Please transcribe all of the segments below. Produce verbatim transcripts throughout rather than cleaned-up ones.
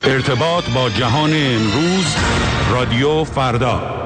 ارتباط با جهان امروز، رادیو فردا.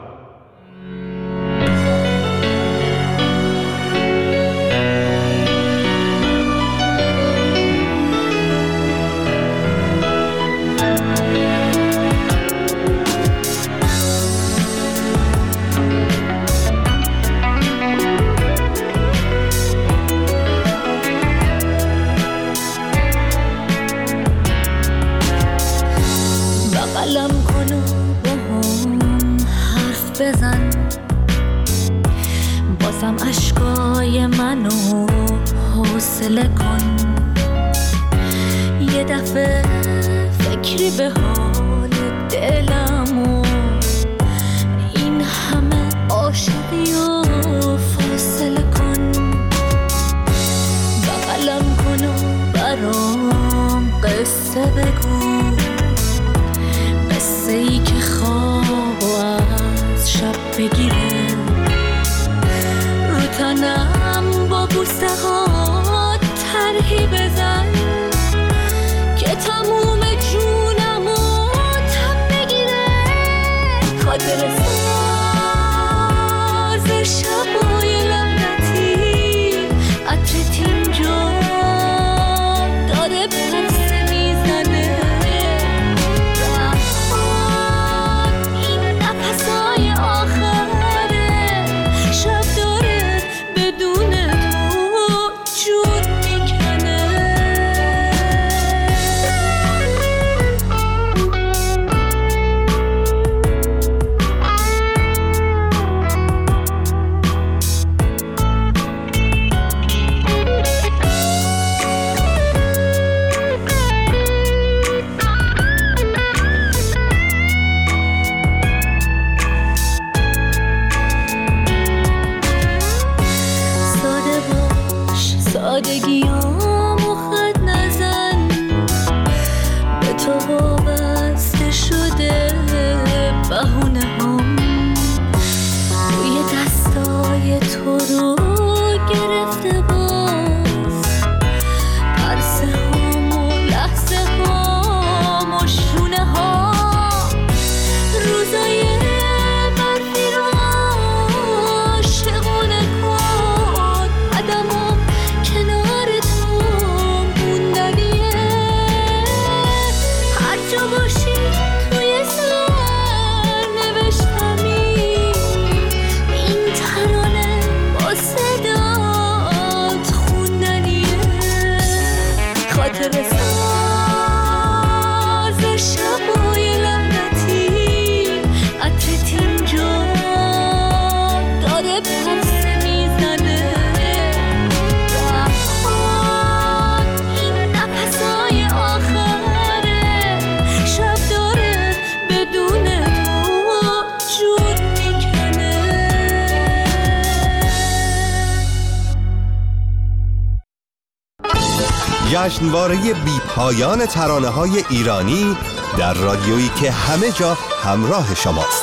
جشنواره بی پایان ترانه‌های ایرانی در رادیویی که همه جا همراه شماست.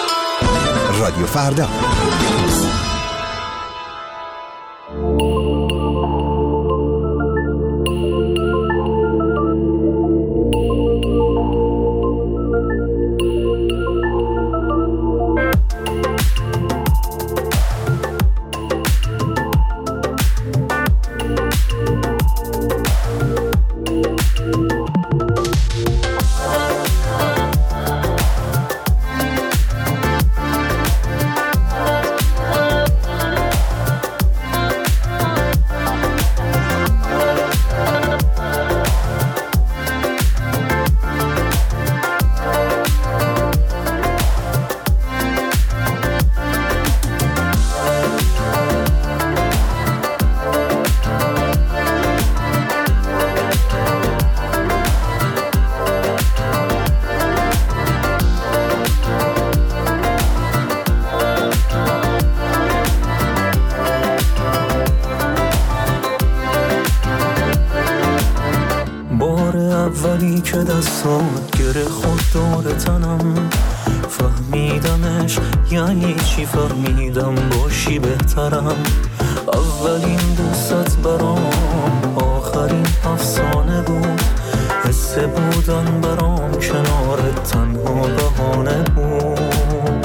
رادیو فردا. اولی که دستات گره خود دور تنم، فهمیدمش یعنی چی، فهمیدم باشی بهترم. اولین دوست برام آخرین افسانه بود، حس بود بودن برام کنارت تنها بهانه بود.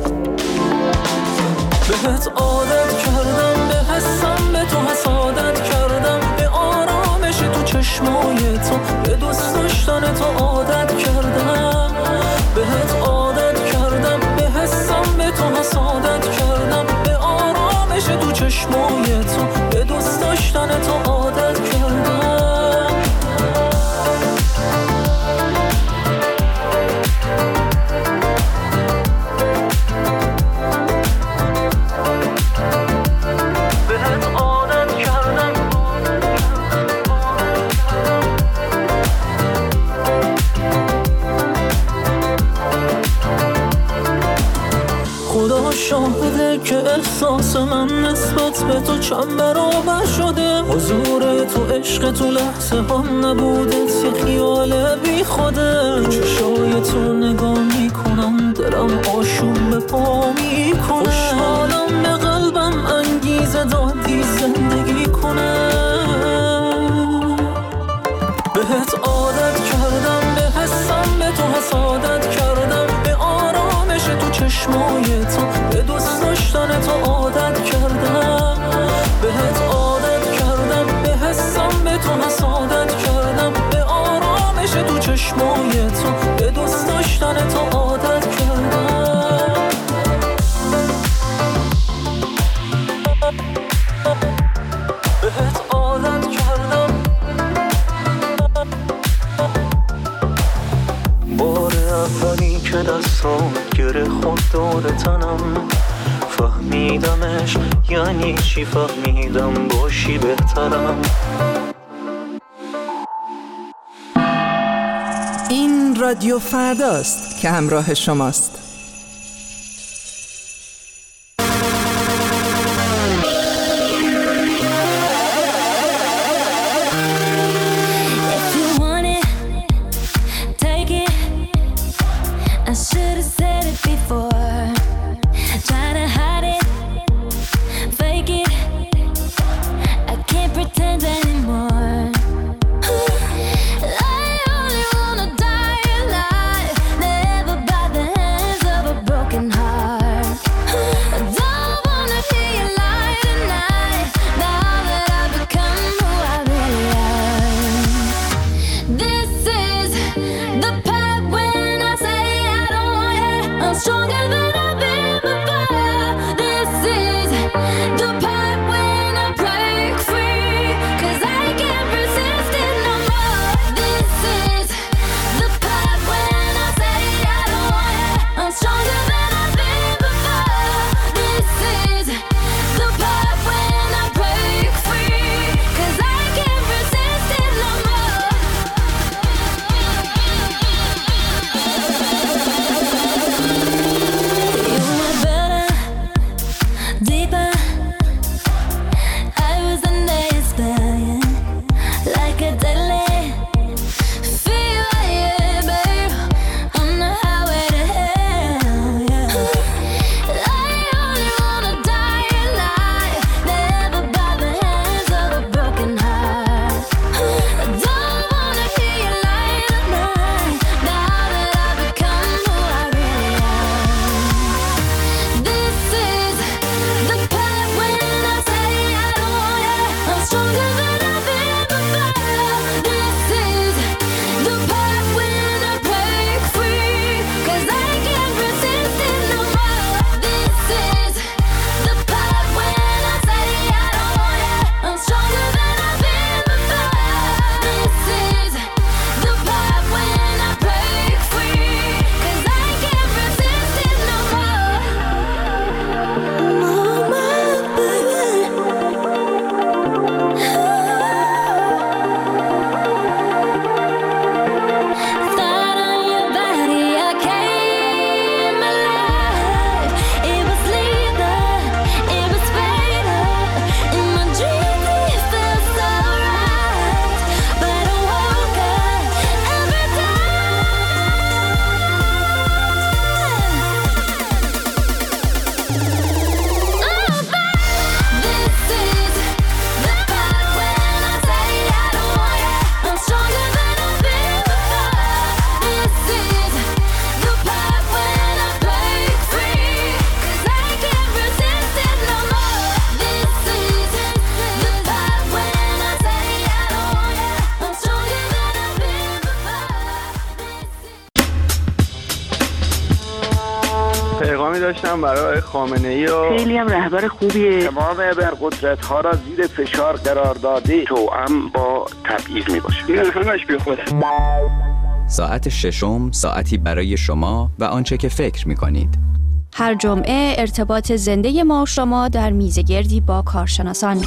بهت عادت کردم، به حسم به تو حسادت کردم، به آرامش تو چشمای تو، به دوست داشتن تو عادت کردم. بهت عادت کردم، به حسم به تو حسادت کردم، به آرامش تو چشمای تو، به دوست داشتن تو عادت کردم. شاهده که احساس من نسبت به تو چند برابر شده. حضور تو عشق تو لحظه هم نبودت یه خیال بی خوده. چشای تو نگاه میکنم دلم آشوب به پا میکنه. خوشحالم به قلبم انگیزه دادی زندگی کنه. بهت عادت کردم، به حسم به تو حسادت کردم، به آرامش تو چشمای تو، به دوست داشتن تو عادت کردم. بهت عادت کردم، به حسم به تو حسادت کردم، به آرامش تو چشمای تو، به دوست داشتن تو عادت کردم. بهت عادت کردم. بار اولی که دستام گره خود دور تنم، فهمیدمش یعنی چی، فهمیدم باشی بهترم. این رادیو فرداست که همراه شماست. I only wanna die alive, never by the hands داشتم برای خامنه‌ای و خیلی هم رهبر خوبیه. تمام ابرقدرت ها را زیر فشار قرار داده، توأم با تبعیض میباشه. این همش بیخوده. ساعت ششم ساعتی برای شما و آنچه که فکر می‌کنید. هر جمعه ارتباط زنده ما و شما در میزگردی با کارشناسان.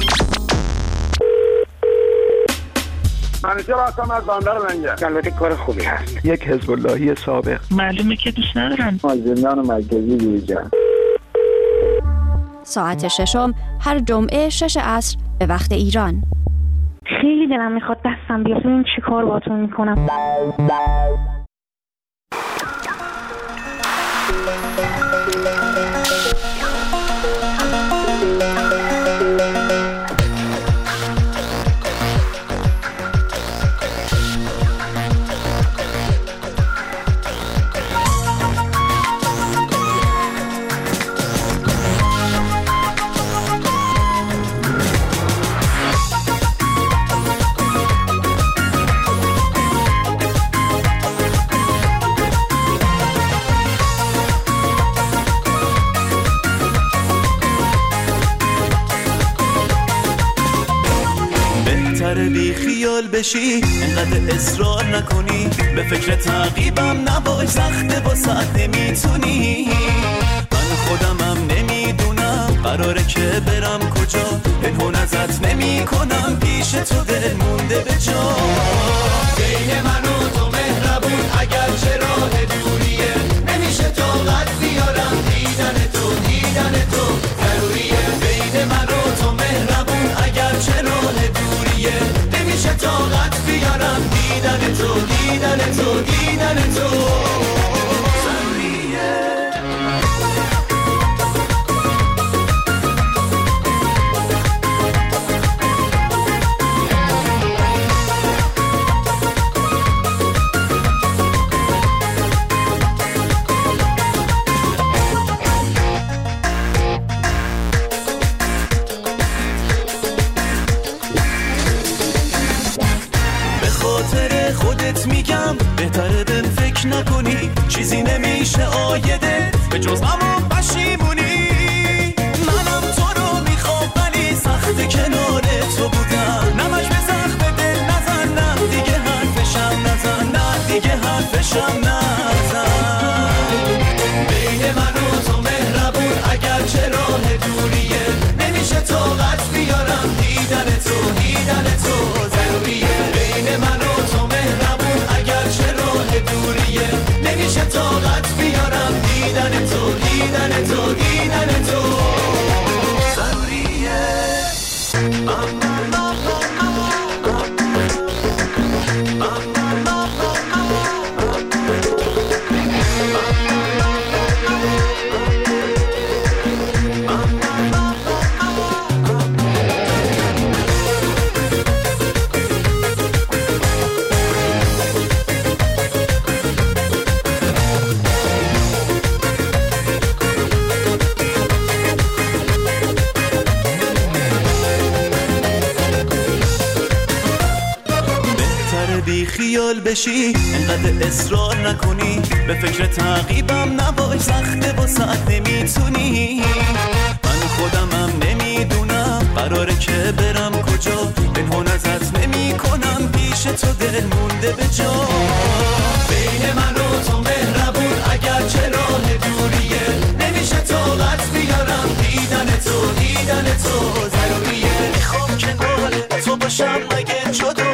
منیجر هستم از بندر منجر. البته کار خوبی هست. یک حزب اللهی سابق. معلومه که دوست ندارن. از زندان مرکزی بیرون. ساعت ششم هر جمعه شش عصر به وقت ایران. خیلی دلم میخواد دستم بیاد ببینم چی کار باهاتون میکنم. بی خیال بشی انقدر اصرار نکنی، به فکر تعقیبم نباش، سخته واسه نمیتونی. من خودمم نمیدونم قراره که برم کجا، پنهون ازت نمی کنم، پیش تو دل مونده به جا. بین من و تو مهربون اگر چه راه دوریه، نمیشه طاقت بیارم دیدن تو، دیدن تو ضروریه. بین من و تو مهربون اگر چه راه دوریه، نمیشه طاقت بیارم دیدن تو، دیدن تو، دیدن تو ضروریه. میگم بهتره بهم فکر نکنی، چیزی نمیشه آیده به جز همون پشیمونی. منم تو رو میخوام ولی سخت کنار تو بودم، نمش به سخت دل نزن، نه دیگه حرفشم نزن، نه دیگه حرفشم نزن. بین من و تو مهربون اگر چه راه دوریه، نمیشه طاقت بیارم دیدن تو، دیدن تو ضروریه. بین من و تو مهربون اگر چه راه دوریه، نمیشه طاقت بیارم دیدن تو، دیدن تو، دیدن تو ضروریه. بی خیال بشی انقدر اصرار نکنی، به فکر تعقیبم نباش، سخته واسه نمیتونی. من خودمم نمیدونم قراره که برم کجا، پنهون ازت نمی کنم، پیش تو دل مونده به جا. بین من و تو مهربون اگر چه راه دوریه، نمیشه طاقت بیارم دیدن تو، دیدن تو ضروریه. میخوام کنار تو باشم مگه جدا